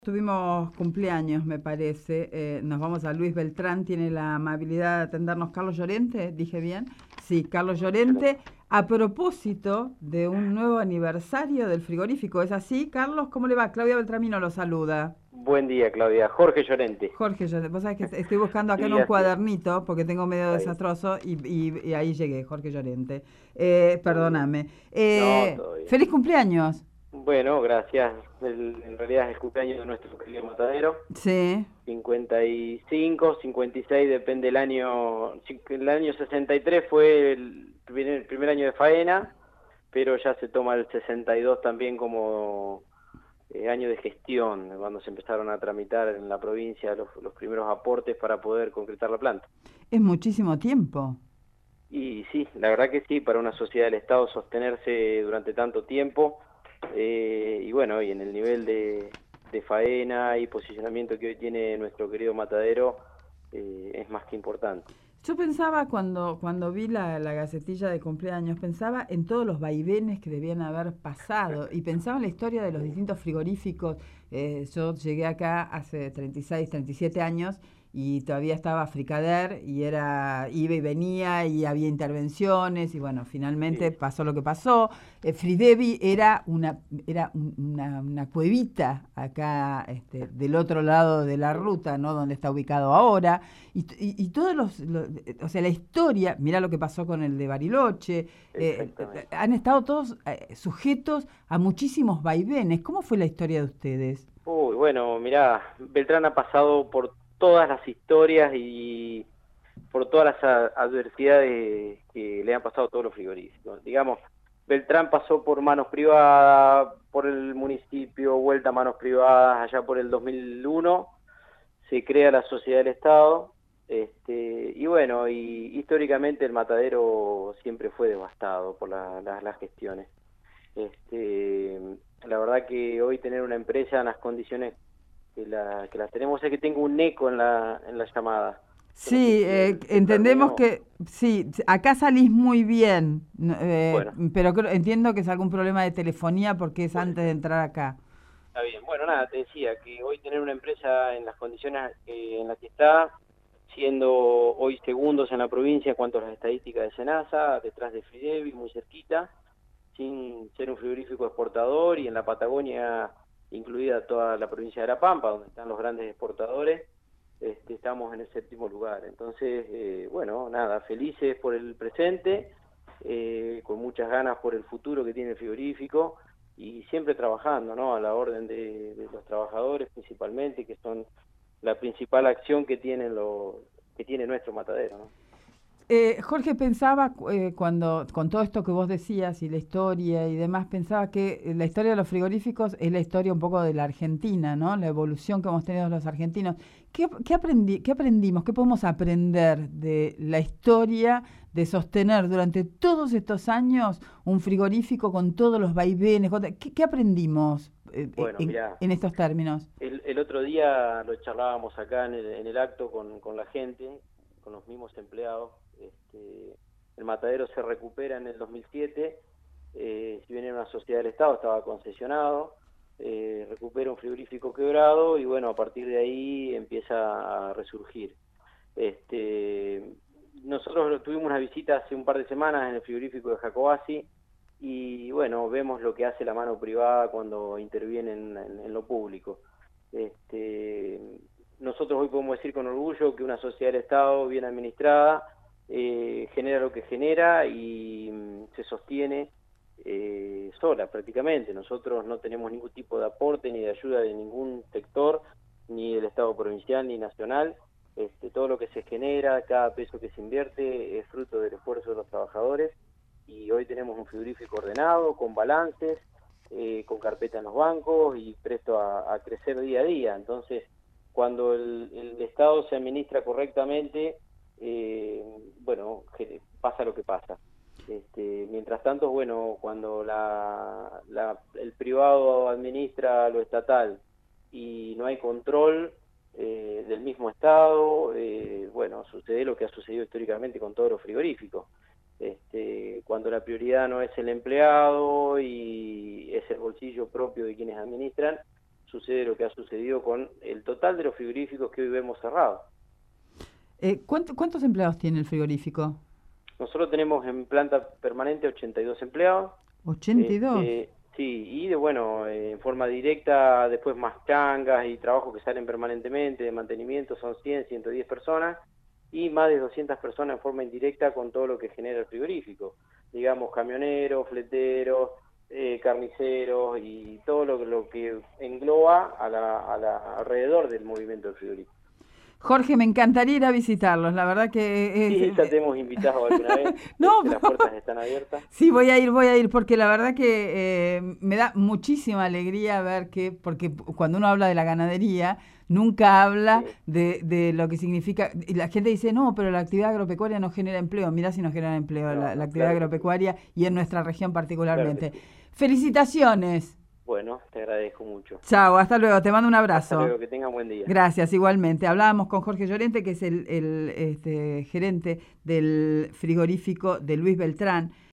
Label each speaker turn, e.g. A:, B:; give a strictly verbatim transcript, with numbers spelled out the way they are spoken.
A: Tuvimos cumpleaños, me parece. Eh, nos vamos a Luis Beltrán. Tiene la amabilidad de atendernos Carlos Llorente. ¿Dije bien? Sí, Carlos Llorente. A propósito de un nuevo aniversario del frigorífico. ¿Es así, Carlos? ¿Cómo le va? Claudia Beltramino lo saluda.
B: Buen día, Claudia. Jorge Llorente.
A: Jorge Llorente. Vos sabés que estoy buscando acá en
B: Sí,
A: un
B: así es.
A: cuadernito porque tengo medio
B: Está bien.
A: desastroso y, y- y ahí llegué, Jorge Llorente. Eh,
B: Muy bien.
A: perdóname.
B: No,
A: Eh,
B: todo bien.
A: ¡Feliz cumpleaños!
B: Bueno, gracias. El- en realidad es el cumpleaños de nuestro querido Matadero.
A: Sí.
B: cincuenta y cinco, cincuenta y seis, depende del año. Cin- El año sesenta y tres fue el primer, el primer año de faena, pero ya se toma el sesenta y dos también como eh, año de gestión, cuando se empezaron a tramitar en la provincia los, los primeros aportes para poder concretar la planta.
A: Es muchísimo tiempo.
B: Y sí, la verdad que sí, para una sociedad del Estado sostenerse durante tanto tiempo, eh, y bueno, y en el nivel de, de faena y posicionamiento que hoy tiene nuestro querido Matadero, eh, es más que importante.
A: Yo pensaba cuando, cuando vi la, la gacetilla de cumpleaños, pensaba en todos los vaivenes que debían haber pasado y pensaba en la historia de los distintos frigoríficos. Eh, yo llegué acá hace treinta y seis, treinta y siete años y todavía estaba Fricader y era iba y venía y había intervenciones y bueno, finalmente
B: Sí,
A: pasó lo que pasó. Eh, Fridevi era una era un- una, una cuevita acá este, del otro lado de la ruta, ¿no? Donde está ubicado ahora. Y, y, y todos los, los, o sea, la historia, mira lo que pasó con el de Bariloche, eh, eh,
B: exactamente.
A: han estado todos eh, sujetos a muchísimos vaivenes. ¿Cómo fue la historia de ustedes?
B: Uy, bueno, mirá, Beltrán ha pasado por todas las historias y por todas las a- adversidades que le han pasado a todos los frigoríficos. Digamos, Beltrán pasó por manos privadas, por el municipio, vuelta a manos privadas, allá por el dos mil uno, se crea la Sociedad del Estado, este, y bueno, y históricamente el matadero siempre fue devastado por la- la- las gestiones. Este, la verdad que hoy tener una empresa en las condiciones que, la, que las tenemos, es que tengo un eco en la, en la llamada. Yo no sé
A: Sí,
B: si
A: eh,
B: el celular
A: entendemos
B: mío.
A: que sí, acá salís muy bien, no, eh,
B: Bueno,
A: pero creo- entiendo que es algún problema de telefonía porque es
B: puede
A: antes de
B: ser.
A: entrar acá.
B: Está bien. Bueno, nada, te decía que hoy tener una empresa en las condiciones eh, en las que está, siendo hoy segundos en la provincia en cuanto a las estadísticas de Senasa, detrás de Fridevi, muy cerquita, sin ser un frigorífico exportador, y en la Patagonia, incluida toda la provincia de La Pampa, donde están los grandes exportadores, este, estamos en el séptimo lugar. Entonces, eh, bueno, nada, felices por el presente, eh, con muchas ganas por el futuro que tiene el frigorífico, y siempre trabajando, ¿no? A la orden de, de los trabajadores principalmente, que son la principal acción que tienen los que tiene nuestro matadero, ¿no?
A: Eh, Jorge, pensaba eh, cuando, con todo esto que vos decías y la historia y demás, pensaba que eh, la historia de los frigoríficos es la historia un poco de la Argentina, ¿no? La evolución que hemos tenido los argentinos. ¿Qué, qué, aprendi qué aprendimos? ¿Qué podemos aprender de la historia de sostener durante todos estos años un frigorífico con todos los vaivenes? con- ¿Qué, qué aprendimos eh, eh,
B: Bueno,
A: en,
B: mirá,
A: en estos términos?
B: El, el otro día lo charlábamos acá en el, en el acto con, con la gente, con los mismos empleados. Este, el matadero se recupera en el dos mil siete, eh, si bien era una sociedad del Estado, estaba concesionado, eh, recupera un frigorífico quebrado y bueno, a partir de ahí empieza a resurgir. Este, nosotros tuvimos una visita hace un par de semanas en el frigorífico de Jacobasi, y bueno, vemos lo que hace la mano privada cuando interviene en, en, en lo público. Este, nosotros hoy podemos decir con orgullo que una sociedad del Estado bien administrada eh, genera lo que genera y mm, se sostiene eh, sola prácticamente. Nosotros no tenemos ningún tipo de aporte ni de ayuda de ningún sector, ni del Estado provincial ni nacional. Este, todo lo que se genera, cada peso que se invierte, es fruto del esfuerzo de los trabajadores, y hoy tenemos un frigorífico ordenado, con balances, eh, con carpeta en los bancos y presto a, a crecer día a día. Entonces, cuando el, el Estado se administra correctamente, eh, bueno, pasa lo que pasa. Este, mientras tanto, bueno, cuando la, la, el privado administra lo estatal y no hay control eh, del mismo Estado, eh, bueno, sucede lo que ha sucedido históricamente con todos los frigoríficos. Este, cuando la prioridad no es el empleado y es el bolsillo propio de quienes administran, sucede lo que ha sucedido con el total de los frigoríficos que hoy vemos cerrados.
A: Eh, ¿cuánto, ¿Cuántos empleados tiene el frigorífico?
B: Nosotros tenemos en planta permanente ochenta y dos empleados.
A: ¿ochenta y dos?
B: Este, sí, y de bueno, eh, en forma directa, después más changas y trabajos que salen permanentemente de mantenimiento son cien, ciento diez personas, y más de doscientas personas en forma indirecta con todo lo que genera el frigorífico. Digamos, camioneros, fleteros, eh, carniceros y todo lo, lo que engloba a la, a la, alrededor del movimiento del frigorífico.
A: Jorge, me encantaría ir a visitarlos, la verdad que... Es...
B: Sí, ya te hemos invitado alguna vez,
A: no,
B: este, las puertas están abiertas.
A: Sí, voy a ir, voy a ir, porque la verdad que eh, me da muchísima alegría ver que, porque cuando uno habla de la ganadería, nunca habla sí. de, de lo que significa, y la gente dice, no, pero la actividad agropecuaria no genera empleo, mirá si no genera empleo no, la, la actividad claro agropecuaria sí. y en nuestra región particularmente. Claro sí. Felicitaciones.
B: Bueno, te agradezco mucho.
A: Chao, hasta luego, te mando un abrazo.
B: Hasta luego, que tengan buen día.
A: Gracias, igualmente. Hablábamos con Jorge Llorente, que es el, el este, gerente del frigorífico de Luis Beltrán,